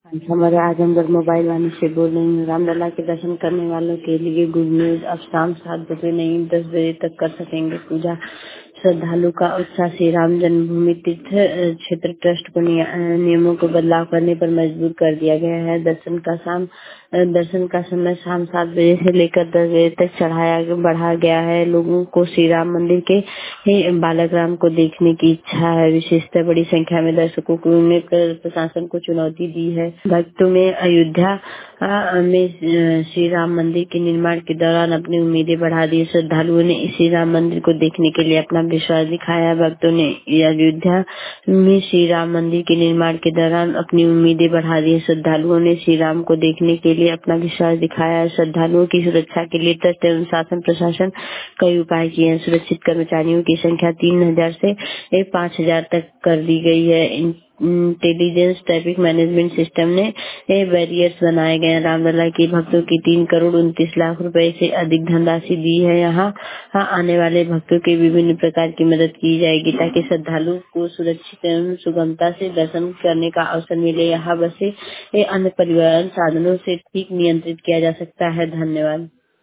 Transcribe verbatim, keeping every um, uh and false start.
हमारे आजमगढ़ मोबाइल वाणी से बोल रही हूँ। रामलला के दर्शन करने वालों के लिए गुड न्यूज, अब शाम सात बजे नहीं दस बजे तक कर सकेंगे पूजा। श्रद्धालु का उत्साह। श्री राम जन्मभूमि तीर्थ अ, क्षेत्र ट्रस्ट को निय- अ, नियमों को बदलाव करने पर मजबूर कर दिया गया है। दर्शन का शाम अ, दर्शन का समय शाम सात बजे से लेकर दस बजे तक चढ़ाया बढ़ा गया है। लोगों को श्री राम मंदिर के ही बालक राम को देखने की इच्छा है। विशेषतः बड़ी संख्या में दर्शकों को ने प्र- प्रशासन को चुनौती दी है। भक्तों में अयोध्या अ, में अ, श्री राम मंदिर के निर्माण के दौरान अपनी उम्मीदें बढ़ा दी। श्रद्धालुओं ने श्री राम मंदिर को देखने के लिए अपना विश्वास दिखाया। भक्तों ने अयोध्या में श्री राम मंदिर के निर्माण के दौरान अपनी उम्मीदें बढ़ा दी। श्रद्धालुओं ने श्री राम को देखने के लिए अपना विश्वास दिखाया। श्रद्धालुओं की सुरक्षा के लिए ट्रस्ट एवं शासन प्रशासन कई उपाय किए हैं। सुरक्षित कर्मचारियों की संख्या तीन हजार से पाँच हजार तक कर दी गई है। इंटेलिजेंस ट्रैफिक मैनेजमेंट सिस्टम ने बैरियर्स बनाए गए हैं। रामलला के भक्तों की तीन करोड़ उनतीस लाख रुपए से अधिक धनराशि दी है। यहाँ यहाँ आने वाले भक्तों की विभिन्न प्रकार की मदद की जाएगी ताकि श्रद्धालु को सुरक्षित एवं सुगमता से दर्शन करने का अवसर मिले। यहाँ बसे अन्य परिवहन साधनों से ठीक नियंत्रित किया जा सकता है। धन्यवाद।